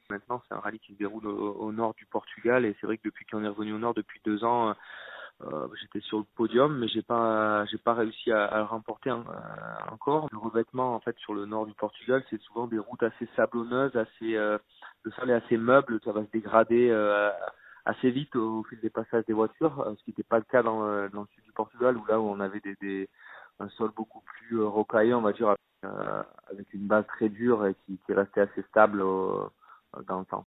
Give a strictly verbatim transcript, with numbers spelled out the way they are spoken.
Maintenant, c'est un rallye qui se déroule au, au nord du Portugal et c'est vrai que depuis qu'on est revenu au nord depuis deux ans, euh, j'étais sur le podium, mais j'ai pas, j'ai pas réussi à, à le remporter en- euh, encore. Le revêtement, en fait, sur le nord du Portugal, c'est souvent des routes assez sablonneuses, assez, euh, le sol est assez meuble, ça va se dégrader euh, assez vite au, au fil des passages des voitures, euh, ce qui n'était pas le cas dans, euh, dans le sud du Portugal, où là où on avait des, des un sol beaucoup plus euh, rocailleux, on va dire, euh, avec une base très dure et qui, qui restait assez stable au- dans le temps.